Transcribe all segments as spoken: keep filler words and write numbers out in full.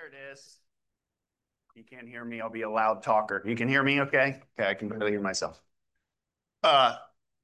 There it is. You can't hear me. I'll be a loud talker. You can hear me okay? Okay, I can barely hear myself. Uh,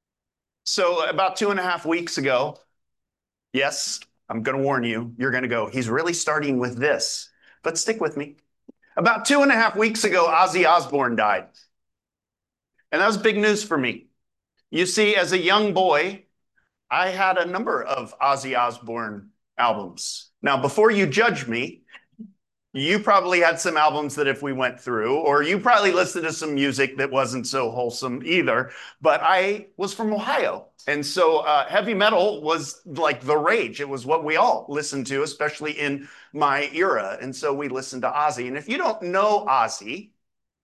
so about two and a half weeks ago, yes, I'm going to warn you, you're going to go, he's really starting with this, but stick with me. About two and a half weeks ago, Ozzy Osbourne died. And that was big news for me. You see, as a young boy, I had a number of Ozzy Osbourne albums. Now, before you judge me, you probably had some albums that if we went through, or you probably listened to some music that wasn't so wholesome either. But I was from Ohio. And so uh, heavy metal was like the rage. It was what we all listened to, especially in my era. And so we listened to Ozzy. And if you don't know Ozzy,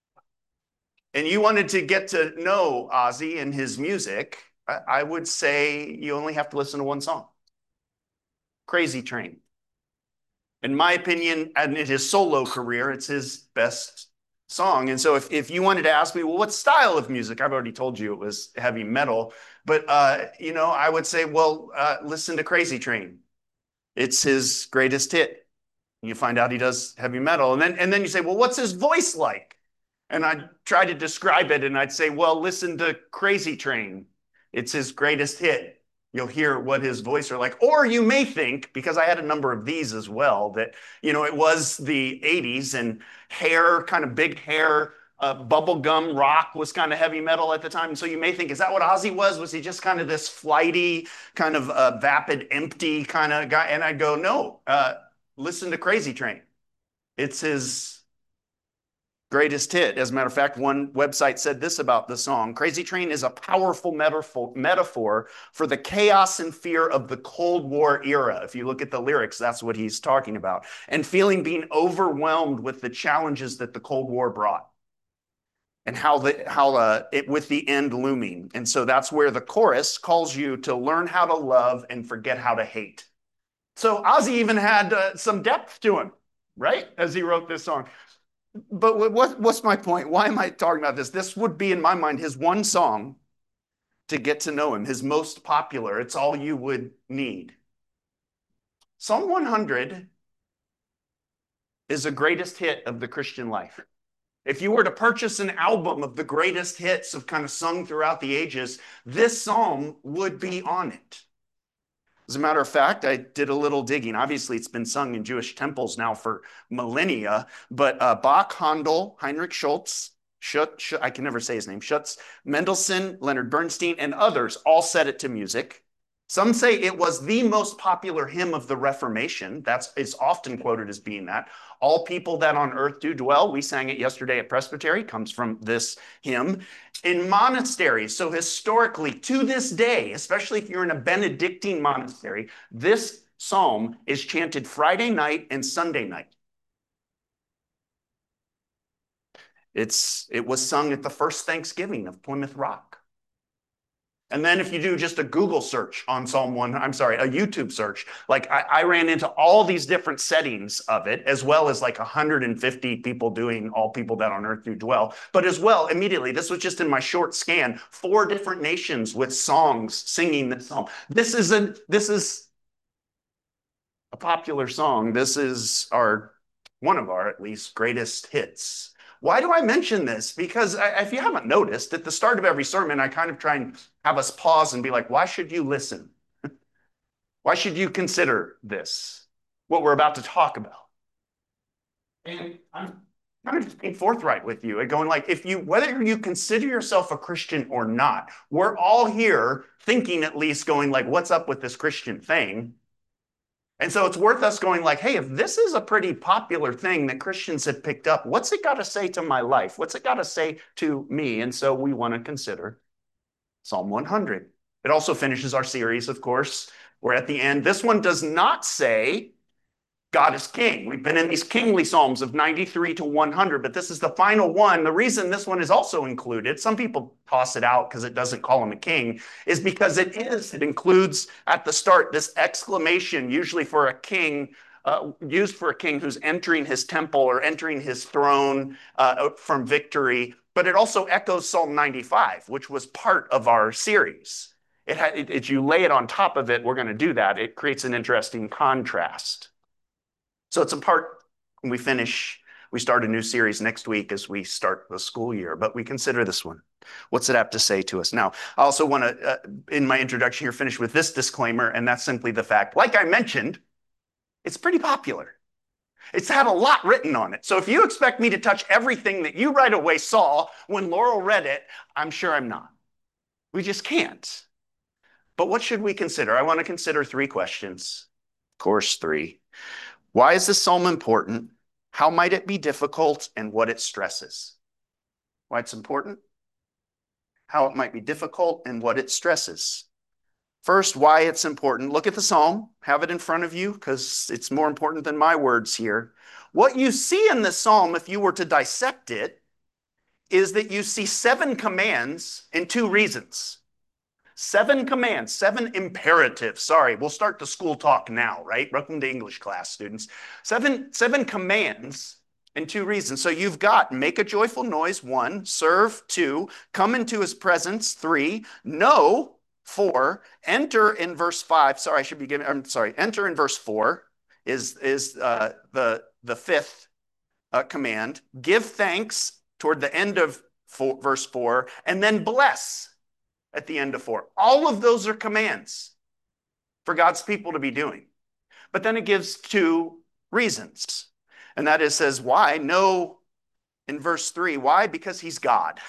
and you wanted to get to know Ozzy and his music, I, I would say you only have to listen to one song, Crazy Train. In my opinion, and in his solo career, it's his best song. And so if, if you wanted to ask me, well, what style of music? I've already told you it was heavy metal. But, uh, you know, I would say, well, uh, listen to Crazy Train. It's his greatest hit. You find out he does heavy metal. And then, and then you say, well, what's his voice like? And I'd try to describe it, and I'd say, well, listen to Crazy Train. It's his greatest hit. You'll hear what his voice are like. Or you may think, because I had a number of these as well, that, you know, it was the eighties and hair, kind of big hair, uh, bubblegum rock was kind of heavy metal at the time. And so you may think, is that what Ozzy was? Was he just kind of this flighty, kind of uh, vapid, empty kind of guy? And I'd go, no, uh, listen to Crazy Train. It's his greatest hit. As a matter of fact, one website said this about the song: Crazy Train is a powerful metaphor, metaphor for the chaos and fear of the Cold War era. If you look at the lyrics, that's what he's talking about. And feeling being overwhelmed with the challenges that the Cold War brought. And how the how uh, it with the end looming. And so that's where the chorus calls you to learn how to love and forget how to hate. So Ozzy even had uh, some depth to him, right? As he wrote this song. But what, what's my point? Why am I talking about this? This would be, in my mind, his one song to get to know him, his most popular. It's all you would need. Psalm one hundred is the greatest hit of the Christian life. If you were to purchase an album of the greatest hits of kind of sung throughout the ages, this psalm would be on it. As a matter of fact, I did a little digging. Obviously, it's been sung in Jewish temples now for millennia, but uh, Bach, Handel, Heinrich Schultz, Schutz, Schutz, I can never say his name, Schutz, Mendelssohn, Leonard Bernstein, and others all set it to music. Some say it was the most popular hymn of the Reformation. That's it's often quoted as being that. All people that on earth do dwell. We sang it yesterday at Presbytery, comes from this hymn. In monasteries, so historically, to this day, especially if you're in a Benedictine monastery, this psalm is chanted Friday night and Sunday night. It's, it was sung at the first Thanksgiving of Plymouth Rock. And then if you do just a Google search on Psalm one, I'm sorry, a YouTube search, like I, I ran into all these different settings of it, as well as like one hundred fifty people doing all people that on earth do dwell. But as well, immediately, this was just in my short scan, four different nations with songs singing this psalm. This is a, this is a popular song. This is our, one of our at least greatest hits. Why do I mention this? Because if you haven't noticed, at the start of every sermon, I kind of try and have us pause and be like, why should you listen? Why should you consider this, what we're about to talk about? And I'm kind of just being forthright with you and going like, if you, whether you consider yourself a Christian or not, we're all here thinking at least going like, what's up with this Christian thing? And so it's worth us going like, hey, if this is a pretty popular thing that Christians have picked up, what's it got to say to my life? What's it got to say to me? And so we want to consider Psalm one hundred. It also finishes our series, of course. We're at the end. This one does not say God is king. We've been in these kingly psalms of ninety-three to one hundred, but this is the final one. The reason this one is also included, some people toss it out because it doesn't call him a king, is because it is. It includes at the start this exclamation, usually for a king, uh, used for a king who's entering his temple or entering his throne uh, from victory. But it also echoes Psalm ninety-five, which was part of our series. It, it, it, you lay it on top of it, we're going to do that. It creates an interesting contrast. So it's a part When we finish, we start a new series next week as we start the school year, but we consider this one. What's it have to say to us? Now, I also want to, uh, in my introduction here, finish with this disclaimer, and that's simply the fact, like I mentioned, it's pretty popular. It's had a lot written on it. So if you expect me to touch everything that you right away saw when Laurel read it, I'm sure I'm not. We just can't. But what should we consider? I want to consider three questions. Of course, three. Why is this psalm important? How might it be difficult, and what it stresses? Why it's important, how it might be difficult, and what it stresses. First, why it's important. Look at the psalm. Have it in front of you because it's more important than my words here. What you see in the psalm, if you were to dissect it, is that you see seven commands and two reasons. Seven commands, seven imperatives. Sorry, we'll start the school talk now, right? Welcome to English class, students. Seven, seven commands and two reasons. So you've got make a joyful noise, one, serve, two, come into his presence, three, know, four, enter in verse five. Sorry, I should be giving, I'm sorry, enter in verse four is, is uh, the, the fifth uh, command. Give thanks toward the end of four, verse four, and then bless at the end of four. All of those are commands for God's people to be doing. But then it gives two reasons. And that is, says, why? No, in verse three. Why? Because he's God.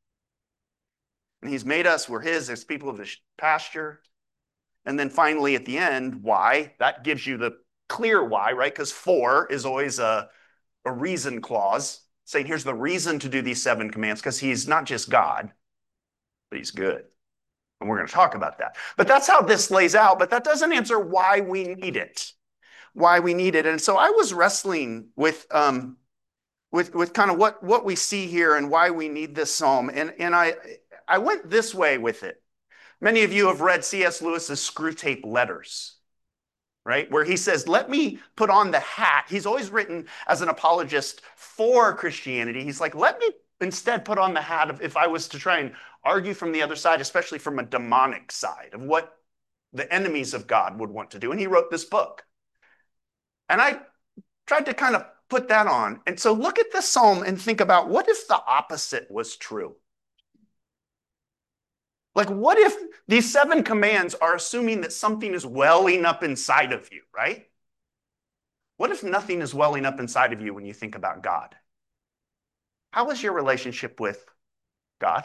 And he's made us, we're his, as people of the pasture. And then finally at the end, why? That gives you the clear why, right? Because four is always a, a reason clause, saying here's the reason to do these seven commands, because he's not just God, but he's good. And we're going to talk about that. But that's how this lays out, but that doesn't answer why we need it. Why we need it. And so I was wrestling with um, with, with kind of what, what we see here and why we need this psalm. And, and I, I went this way with it. Many of you have read C S Lewis's Screwtape Letters, right? Where he says, let me put on the hat. He's always written as an apologist for Christianity. He's like, let me instead put on the hat of if I was to try and argue from the other side, especially from a demonic side of what the enemies of God would want to do. And he wrote this book. And I tried to kind of put that on. And so look at this psalm and think about, what if the opposite was true? Like, what if these seven commands are assuming that something is welling up inside of you, right? What if nothing is welling up inside of you when you think about God? How is your relationship with God?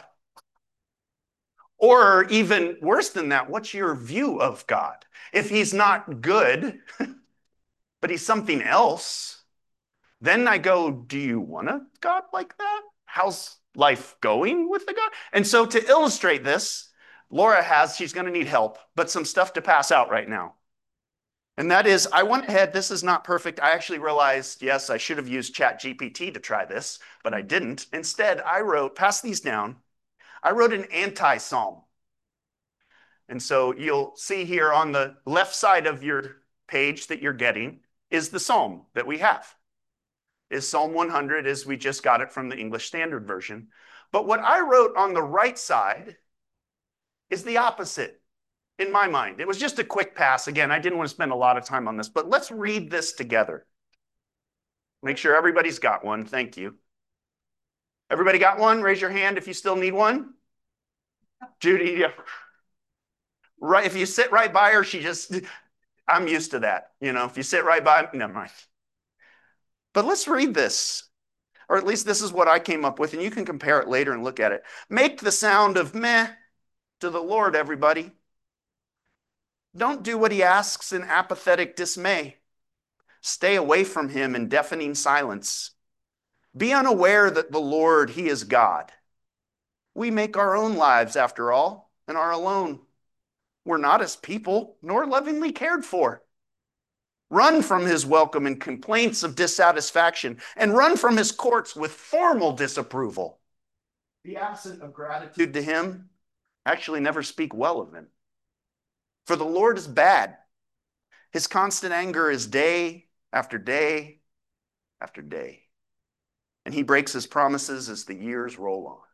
Or even worse than that, what's your view of God? If he's not good, but he's something else, then I go, do you want a God like that? How's life going with the God? And so to illustrate this, Laura has, she's going to need help, but some stuff to pass out right now. And that is, I went ahead, this is not perfect. I actually realized, yes, I should have used ChatGPT to try this, but I didn't. Instead, I wrote, pass these down. I wrote an anti-psalm. And so you'll see here on the left side of your page that you're getting is the psalm that we have. Is Psalm one hundred, as we just got it from the English Standard Version. But what I wrote on the right side is the opposite in my mind. It was just a quick pass. Again, I didn't want to spend a lot of time on this, but let's read this together. Make sure everybody's got one. Thank you. Everybody got one? Raise your hand if you still need one. Judy, yeah. Right, if you sit right by her, she just, I'm used to that. You know, if you sit right by, never mind. But let's read this, or at least this is what I came up with, and you can compare it later and look at it. Make the sound of meh to the Lord, everybody. Don't do what he asks in apathetic dismay. Stay away from him in deafening silence. Be unaware that the Lord, he is God. We make our own lives, after all, and are alone. We're not his people, nor lovingly cared for. Run from his welcome and complaints of dissatisfaction, and run from his courts with formal disapproval. Be absent of gratitude to him. Actually, never speak well of him. For the Lord is bad. His constant anger is day after day after day. And he breaks his promises as the years roll on.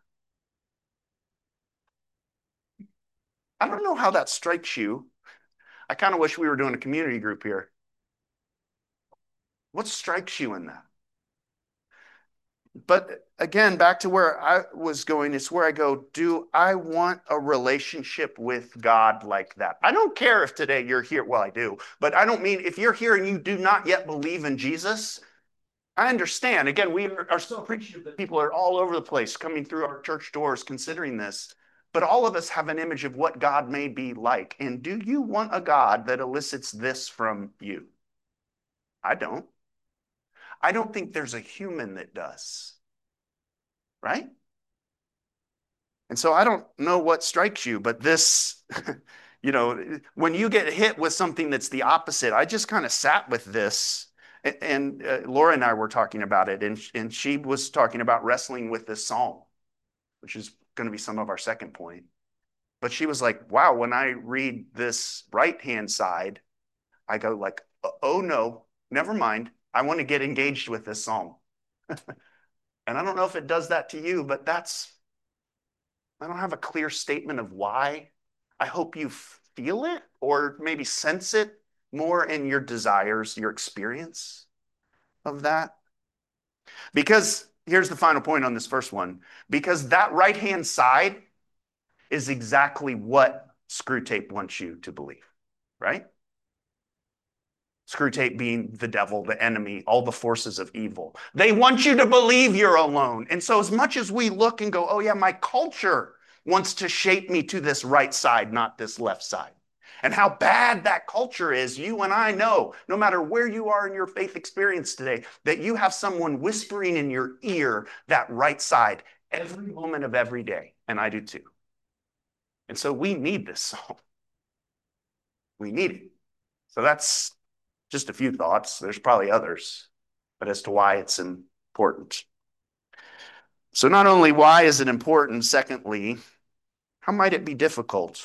I don't know how that strikes you. I kind of wish we were doing a community group here. What strikes you in that? But again, back to where I was going, it's where I go, do I want a relationship with God like that? I don't care if today you're here. Well, I do, but I don't mean if you're here and you do not yet believe in Jesus. I understand. Again, we are so appreciative that people are all over the place coming through our church doors considering this. But all of us have an image of what God may be like. And do you want a God that elicits this from you? I don't. I don't think there's a human that does. Right? And so I don't know what strikes you, but this, you know, when you get hit with something that's the opposite, I just kind of sat with this. And uh, Laura and I were talking about it, and, and she was talking about wrestling with this psalm, which is going to be some of our second point. But she was like, wow, when I read this right-hand side, I go like, oh no, never mind. I want to get engaged with this psalm. And I don't know if it does that to you, but that's, I don't have a clear statement of why. I hope you feel it or maybe sense it more in your desires, your experience of that. Because here's the final point on this first one. Because that right-hand side is exactly what Screwtape wants you to believe, right? Screwtape being the devil, the enemy, all the forces of evil. They want you to believe you're alone. And so as much as we look and go, oh yeah, my culture wants to shape me to this right side, not this left side. And how bad that culture is, you and I know, no matter where you are in your faith experience today, that you have someone whispering in your ear that right side every moment of every day. And I do too. And so we need this song. We need it. So that's just a few thoughts. There's probably others, but as to why it's important. So not only why is it important, secondly, how might it be difficult?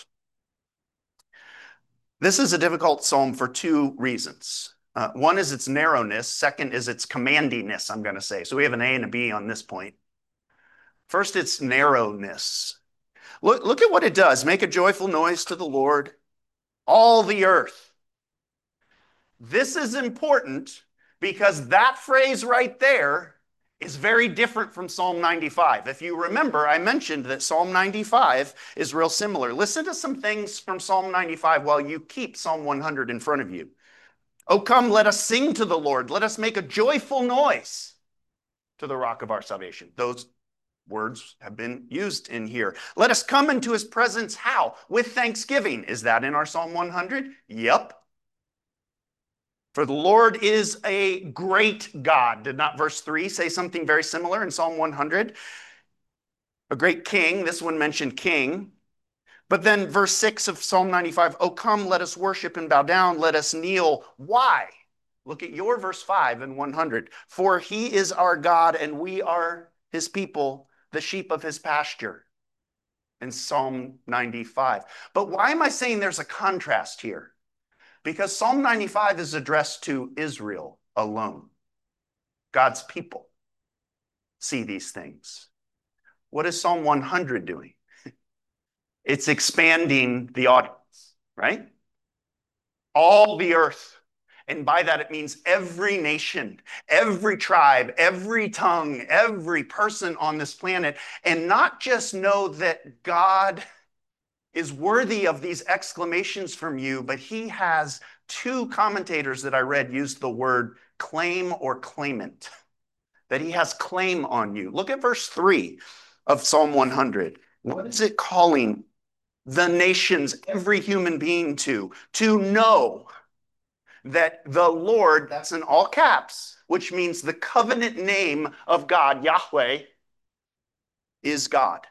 This is a difficult psalm for two reasons. Uh, one is its narrowness. Second is its commandingness, I'm going to say. So we have an A and a B on this point. First, its narrowness. Look, look at what it does. Make a joyful noise to the Lord, all the earth. This is important because that phrase right there is very different from Psalm ninety-five. If you remember, I mentioned that Psalm ninety-five is real similar. Listen to some things from Psalm ninety-five while you keep Psalm one hundred in front of you. Oh, come, let us sing to the Lord. Let us make a joyful noise to the rock of our salvation. Those words have been used in here. Let us come into his presence. How? With thanksgiving. Is that in our Psalm one hundred? Yep. For the Lord is a great God. Did not verse three say something very similar in Psalm one hundred? A great king. This one mentioned king. But then verse six of Psalm ninety-five, oh, come, let us worship and bow down. Let us kneel. Why? Look at your verse five and one hundred. For he is our God and we are his people, the sheep of his pasture. In Psalm ninety-five. But why am I saying there's a contrast here? Because Psalm ninety-five is addressed to Israel alone. God's people see these things. What is Psalm one hundred doing? It's expanding the audience, right? All the earth. And by that, it means every nation, every tribe, every tongue, every person on this planet. And not just know that God is worthy of these exclamations from you, but he has two commentators that I read used the word claim or claimant, that he has claim on you. Look at verse three of Psalm one hundred. What is it calling the nations, every human being to? To know that the Lord, that's in all caps, which means the covenant name of God, Yahweh, is God.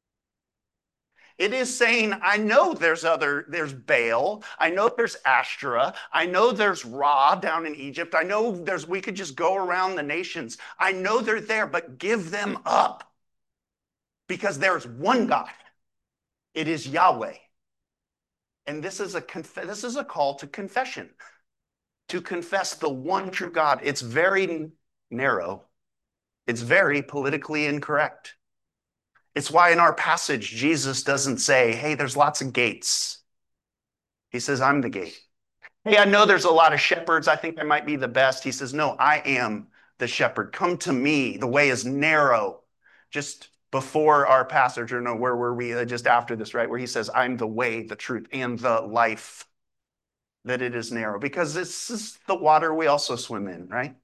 It is saying, I know there's other, there's Baal. I know there's Ashtoreth. I know there's Ra down in Egypt. I know there's, we could just go around the nations. I know they're there, but give them up. Because there's one God. It is Yahweh. And this is a, this is a call to confession. To confess the one true God. It's very narrow. It's very politically incorrect. It's why in our passage, Jesus doesn't say, hey, there's lots of gates. He says, I'm the gate. Hey, I know there's a lot of shepherds. I think I might be the best. He says, no, I am the shepherd. Come to me. The way is narrow. Just before our passage, or no, where were we? Uh, Just after this, right? Where he says, I'm the way, the truth, and the life, that it is narrow. Because this is the water we also swim in, right?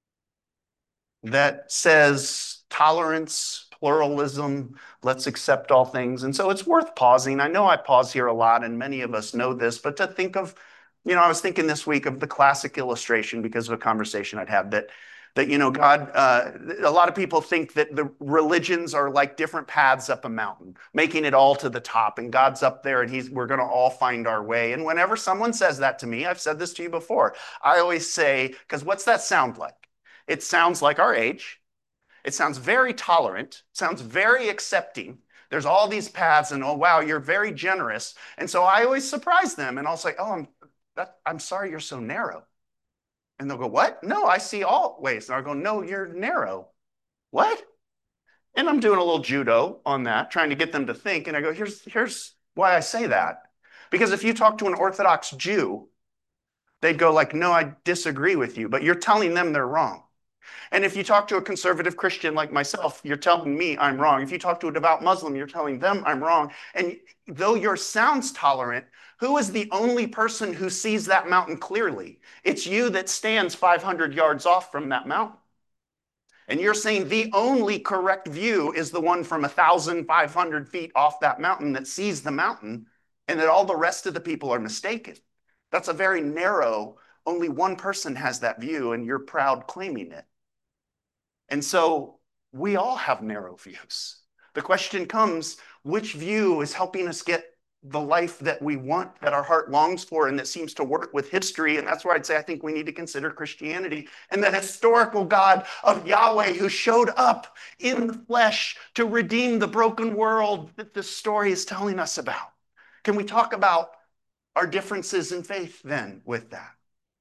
That says tolerance, pluralism, let's accept all things. And so it's worth pausing. I know I pause here a lot, and many of us know this, but to think of, you know, I was thinking this week of the classic illustration because of a conversation I'd had that, that you know, God, uh, a lot of people think that the religions are like different paths up a mountain, making it all to the top, and God's up there, and he's, we're going to all find our way. And whenever someone says that to me, I've said this to you before, I always say, because what's that sound like? It sounds like our age. It sounds very tolerant, sounds very accepting. There's all these paths, and oh, wow, you're very generous. And so I always surprise them, and I'll say, oh, I'm, that, I'm sorry you're so narrow. And they'll go, what? No, I see all ways. And I'll go, no, you're narrow. What? And I'm doing a little judo on that, trying to get them to think. And I go, here's, here's why I say that. Because if you talk to an Orthodox Jew, they'd go like, no, I disagree with you, but you're telling them they're wrong. And if you talk to a conservative Christian like myself, you're telling me I'm wrong. If you talk to a devout Muslim, you're telling them I'm wrong. And though yours sounds tolerant, who is the only person who sees that mountain clearly? It's you that stands five hundred yards off from that mountain. And you're saying the only correct view is the one from one thousand five hundred feet off that mountain that sees the mountain, and that all the rest of the people are mistaken. That's a very narrow, only one person has that view, and you're proud claiming it. And so we all have narrow views. The question comes, which view is helping us get the life that we want, that our heart longs for, and that seems to work with history? And that's where I'd say I think we need to consider Christianity and the historical God of Yahweh who showed up in the flesh to redeem the broken world that this story is telling us about. Can we talk about our differences in faith then with that?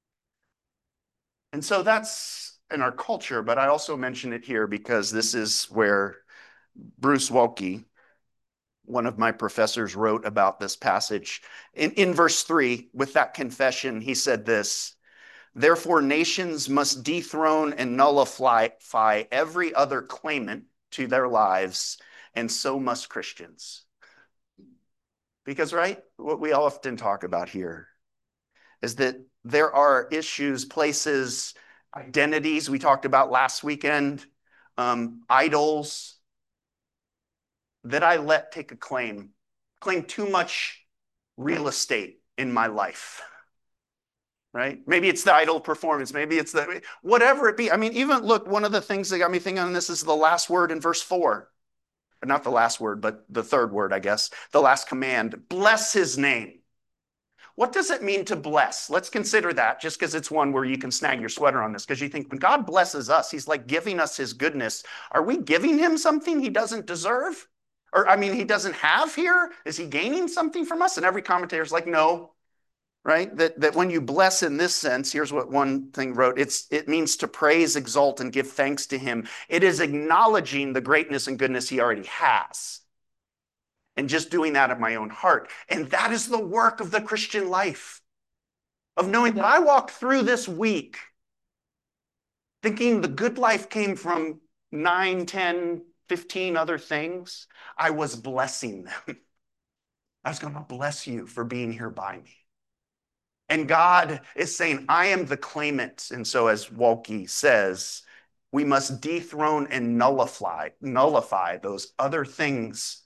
And so that's in our culture, but I also mention it here because this is where Bruce Waltke, one of my professors, wrote about this passage. In, in verse three, with that confession, he said this: therefore, nations must dethrone and nullify every other claimant to their lives, and so must Christians. Because, right, what we often talk about here is that there are issues, places, identities we talked about last weekend, um, idols that I let take a claim, claim too much real estate in my life, right? Maybe it's the idol performance. Maybe it's the, whatever it be. I mean, even look, one of the things that got me thinking on this is the last word in verse four. Not the last word, but the third word, I guess. The last command, bless his name. What does it mean to bless? Let's consider that, just because it's one where you can snag your sweater on this, because you think when God blesses us, he's like giving us his goodness. Are we giving him something he doesn't deserve? Or, I mean, he doesn't have here? Is he gaining something from us? And every commentator is like, no, right? That, that when you bless in this sense, here's what one thing wrote, it's, it means to praise, exalt, and give thanks to him. It is acknowledging the greatness and goodness he already has, and just doing that in my own heart. And that is the work of the Christian life, of knowing that I walked through this week thinking the good life came from nine, ten, fifteen other things. I was blessing them. I was going to bless you for being here by me. And God is saying, I am the claimant. And so as Waltke says, we must dethrone and nullify, nullify those other things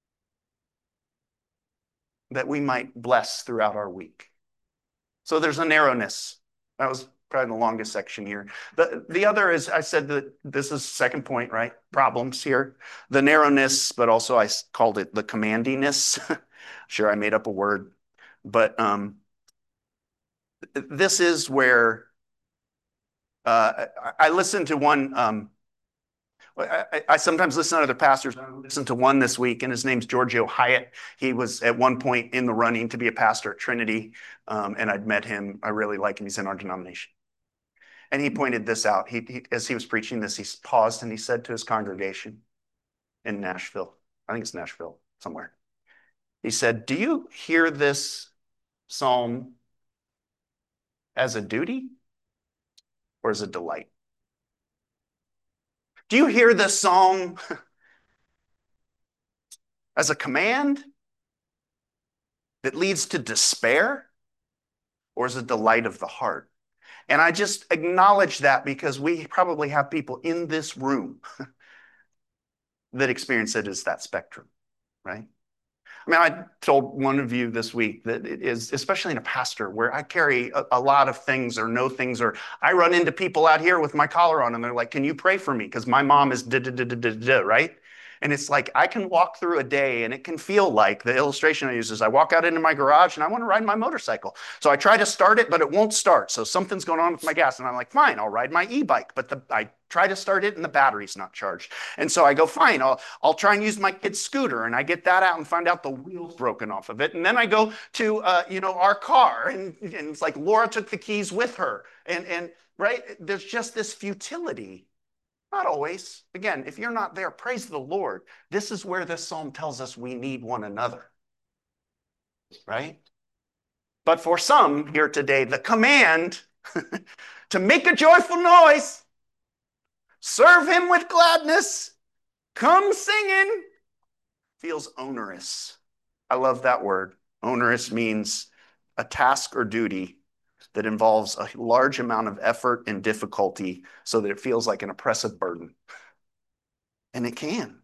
that we might bless throughout our week. So there's a narrowness. That was probably the longest section here. The, the other is, I said that this is second point, right? Problems here. The narrowness, but also I called it the commandiness. Sure, I made up a word. But um, this is where uh, I, I listened to one um, I, I sometimes listen to other pastors. I listened to one this week, and his name's Giorgio Hyatt. He was at one point in the running to be a pastor at Trinity, um, and I'd met him. I really like him. He's in our denomination. And he pointed this out. He, he, as he was preaching this, he paused and he said to his congregation in Nashville, I think it's Nashville somewhere. He said, do you hear this psalm as a duty or as a delight? Do you hear this psalm as a command that leads to despair or as a delight of the heart? And I just acknowledge that because we probably have people in this room that experience it as that spectrum, right? I mean, I told one of you this week that it is, especially in a pastor where I carry a, a lot of things or know things, or I run into people out here with my collar on and they're like, can you pray for me? Because my mom is da da da da da da, right? And it's like I can walk through a day and it can feel like the illustration I use is I walk out into my garage and I want to ride my motorcycle. So I try to start it, but it won't start. So something's going on with my gas. And I'm like, fine, I'll ride my e-bike. But the, I try to start it and the battery's not charged. And so I go, fine, I'll, I'll try and use my kid's scooter. And I get that out and find out the wheel's broken off of it. And then I go to, uh, you know, our car and, and it's like Laura took the keys with her. And, and right, there's just this futility. Not always. Again, if you're not there, praise the Lord. This is where this psalm tells us we need one another, right? But for some here today, the command to make a joyful noise, serve him with gladness, come singing, feels onerous. I love that word. Onerous means a task or duty that involves a large amount of effort and difficulty so that it feels like an oppressive burden. And it can.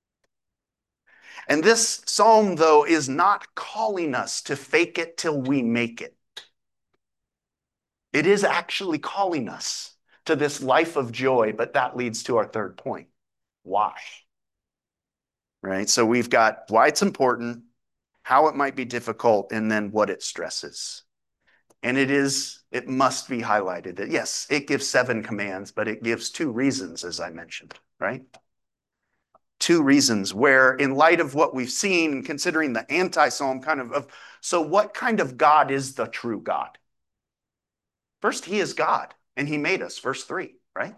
And this psalm, though, is not calling us to fake it till we make it. It is actually calling us to this life of joy, but that leads to our third point. Why? Right? So we've got why it's important, how it might be difficult, and then what it stresses. And it is, it must be highlighted that yes, it gives seven commands, but it gives two reasons, as I mentioned, right? Two reasons where, in light of what we've seen, considering the anti-psalm kind of, of, so what kind of God is the true God? First, he is God, and he made us, verse three, right?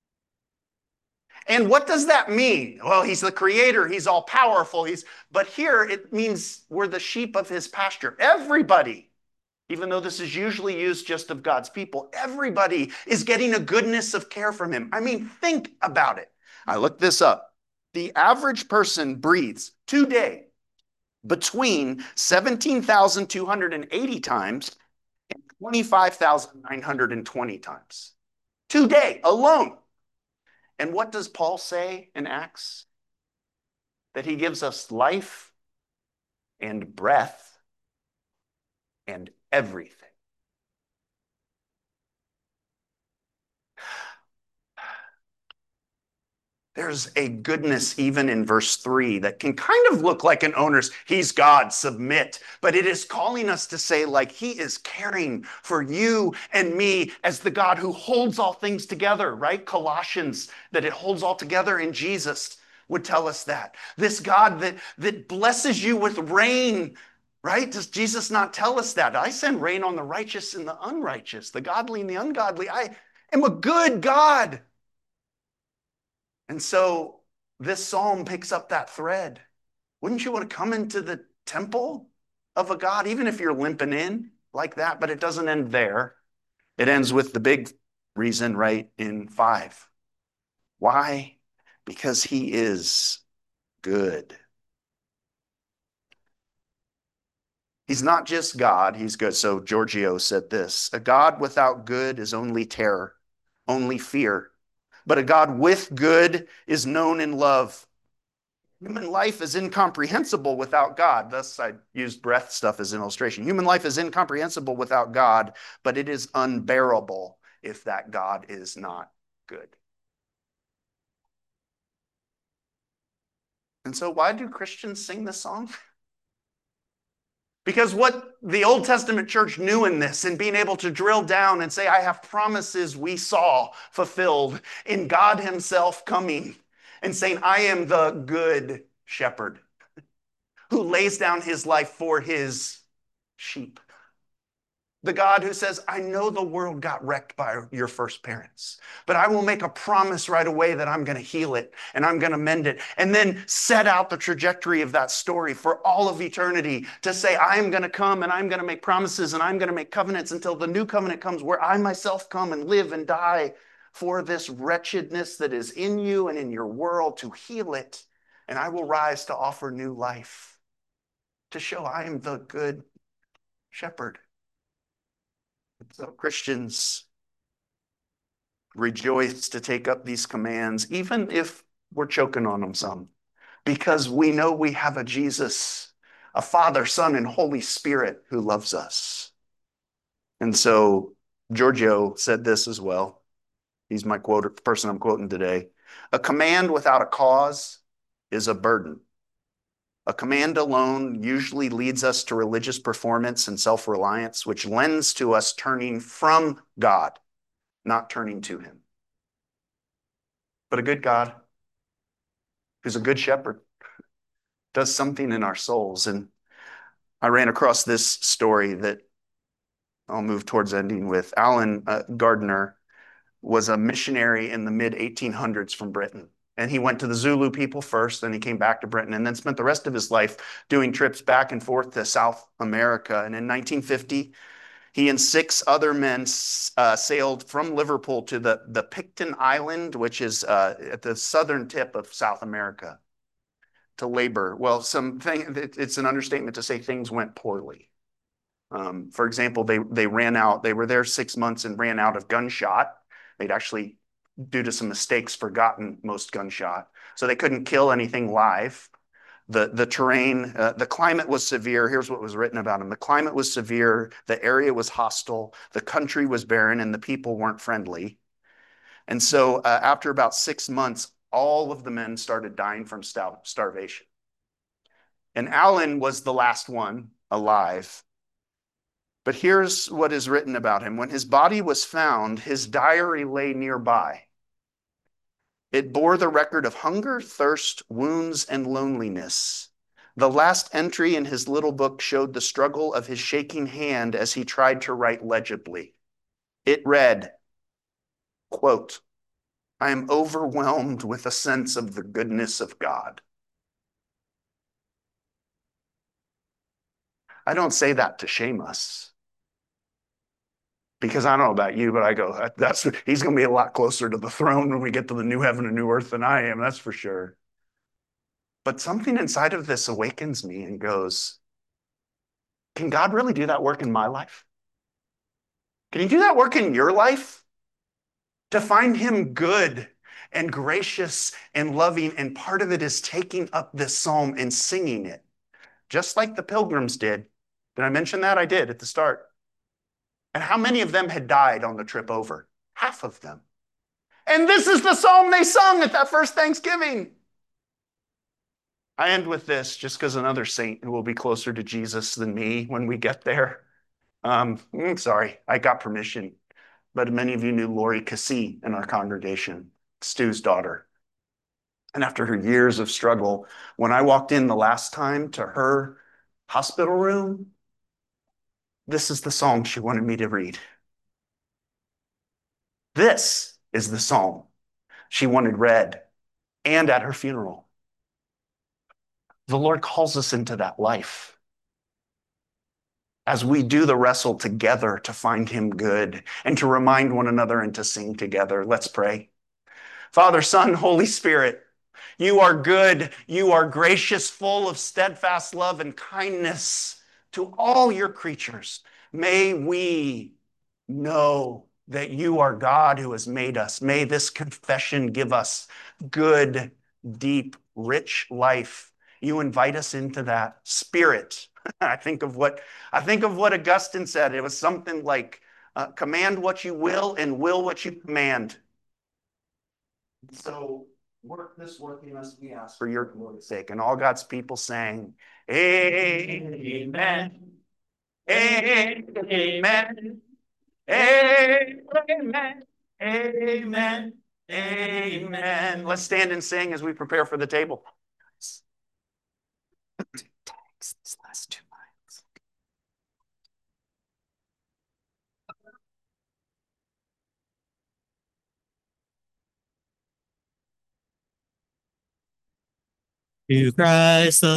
And what does that mean? Well, he's the creator, he's all powerful, he's, but here it means we're the sheep of his pasture. Everybody, even though this is usually used just of God's people, everybody is getting a goodness of care from him. I mean, think about it. I looked this up. The average person breathes today between seventeen thousand two hundred eighty times and twenty-five thousand nine hundred twenty times. Today alone. And what does Paul say in Acts? That he gives us life and breath and everything. There's a goodness even in verse three that can kind of look like an owner's, he's God, submit. But it is calling us to say, like, he is caring for you and me as the God who holds all things together, right? Colossians, that it holds all together in Jesus would tell us that. This God that, that blesses you with rain, right? Does Jesus not tell us that? I send rain on the righteous and the unrighteous, the godly and the ungodly. I am a good God. And so this psalm picks up that thread. Wouldn't you want to come into the temple of a God, even if you're limping in like that? But it doesn't end there. It ends with the big reason, right, in five. Why? Because he is good. He's not just God, he's good. So Giorgio said this, a God without good is only terror, only fear. But a God with good is known in love. Human life is incomprehensible without God. Thus, I used breath stuff as an illustration. Human life is incomprehensible without God, but it is unbearable if that God is not good. And so why do Christians sing this song? Because what the Old Testament church knew in this and being able to drill down and say, I have promises we saw fulfilled in God himself coming and saying, I am the good shepherd who lays down his life for his sheep. The God who says, I know the world got wrecked by your first parents, but I will make a promise right away that I'm going to heal it and I'm going to mend it. And then set out the trajectory of that story for all of eternity to say, I am going to come and I'm going to make promises and I'm going to make covenants until the new covenant comes where I myself come and live and die for this wretchedness that is in you and in your world, to heal it. And I will rise to offer new life, to show I am the good shepherd. So Christians, rejoice to take up these commands, even if we're choking on them some, because we know we have a Jesus, a Father, Son, and Holy Spirit who loves us. And so Giorgio said this as well. He's my quote, the person I'm quoting today. A command without a cause is a burden. A command alone usually leads us to religious performance and self-reliance, which lends to us turning from God, not turning to him. But a good God, who's a good shepherd, does something in our souls. And I ran across this story that I'll move towards ending with. Alan uh, Gardner was a missionary in the mid eighteen hundreds from Britain. And he went to the Zulu people first, then he came back to Britain, and then spent the rest of his life doing trips back and forth to South America. And in nineteen fifty, he and six other men uh, sailed from Liverpool to the, the Picton Island, which is uh, at the southern tip of South America, to labor. Well, some thing, it's an understatement to say things went poorly. Um, for example, they, they ran out, they were there six months and ran out of gunshot. They'd actually, due to some mistakes, forgotten most gunshot. So they couldn't kill anything live. The, the terrain, uh, the climate was severe. Here's what was written about him. The climate was severe. The area was hostile. The country was barren and the people weren't friendly. And so uh, after about six months, all of the men started dying from starvation. And Alan was the last one alive. But here's what is written about him. When his body was found, his diary lay nearby. It bore the record of hunger, thirst, wounds, and loneliness. The last entry in his little book showed the struggle of his shaking hand as he tried to write legibly. It read, quote, I am overwhelmed with a sense of the goodness of God. I don't say that to shame us, because I don't know about you, but I go, that's, he's going to be a lot closer to the throne when we get to the new heaven and new earth than I am, that's for sure. But something inside of this awakens me and goes, can God really do that work in my life? Can he do that work in your life? To find him good and gracious and loving, and part of it is taking up this psalm and singing it, just like the pilgrims did. Did I mention that? I did at the start. And how many of them had died on the trip over? Half of them. And this is the psalm they sung at that first Thanksgiving. I end with this just because another saint who will be closer to Jesus than me when we get there. Um, sorry, I got permission, but many of you knew Lori Cassie in our congregation, Stu's daughter. And after her years of struggle, when I walked in the last time to her hospital room, this is the psalm she wanted me to read. This is the psalm she wanted read, and at her funeral. The Lord calls us into that life as we do the wrestle together to find him good and to remind one another and to sing together. Let's pray. Father, Son, Holy Spirit, you are good. You are gracious, full of steadfast love and kindness to all your creatures. May we know that you are God who has made us. May this confession give us good, deep, rich life. You invite us into that spirit. I think of what I think of what Augustine said. It was something like, uh, command what you will and will what you command. So work this work in us, we ask for your glory's sake. And all God's people sang, amen, amen, amen, amen, amen. Let's stand and sing as we prepare for the table. These last two lines. To Christ the